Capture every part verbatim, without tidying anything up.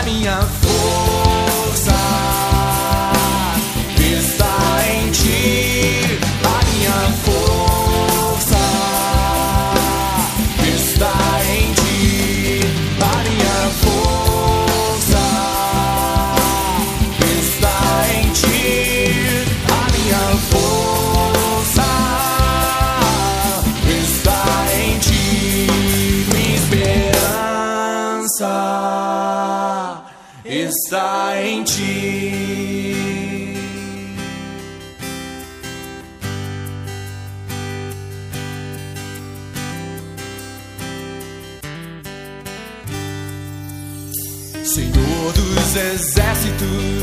minha força está em ti. A minha força está em ti. A minha força está em ti. A minha força está em ti. Minha esperança está em ti. Senhor dos exércitos,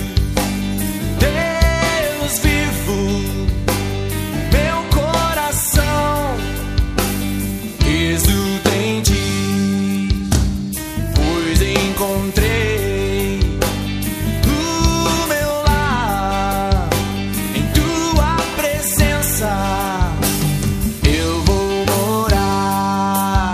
Deus vivo, meu coração exulta em ti, pois encontrei o meu lar em tua presença. Eu vou morar.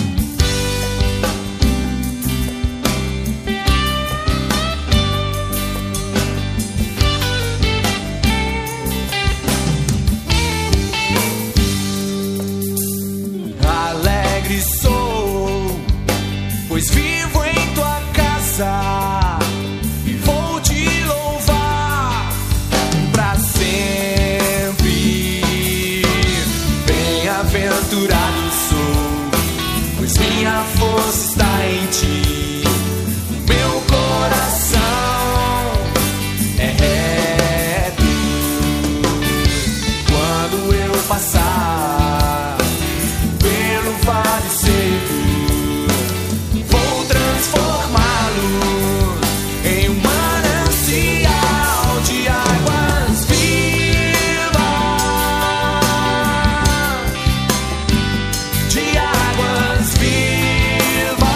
Alegre sou, pois vivo em tua casa e vou te louvar pra sempre. Bem-aventurado sou, pois minha força está em ti. Meu coração é reto quando eu passar pelo vale seco. Vou transformá-lo em um manancial de águas vivas, de águas vivas.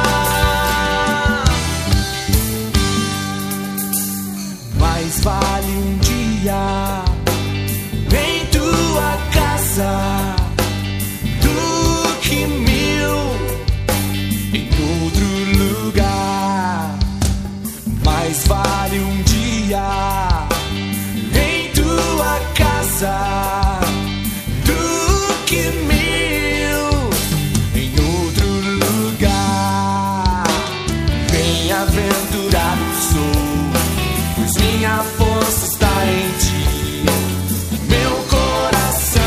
Mais vale um dia em tua casa do que mil em outro lugar. Mais vale um dia em tua casa do que mil em outro lugar. Bem-aventurado sou, pois minha força está em ti. Meu coração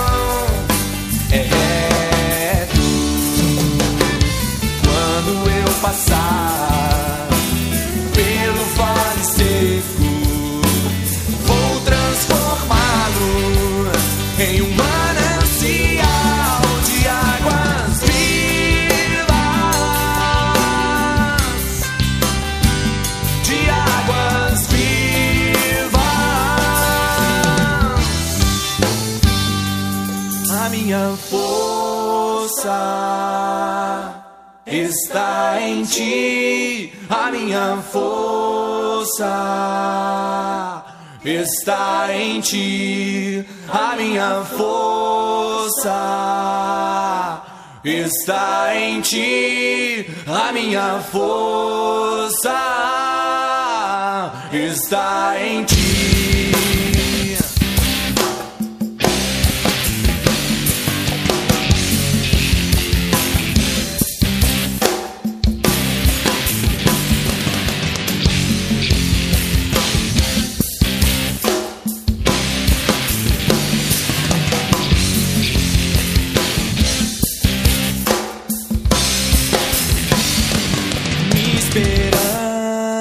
é reto quando eu passar pelo vale seco. Vou transformá-lo em um manancial de águas vivas, de águas vivas. A minha força está em ti. A minha força está em ti. A minha força está em ti. A minha força está em ti.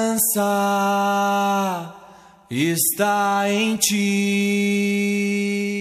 Esperança está em ti.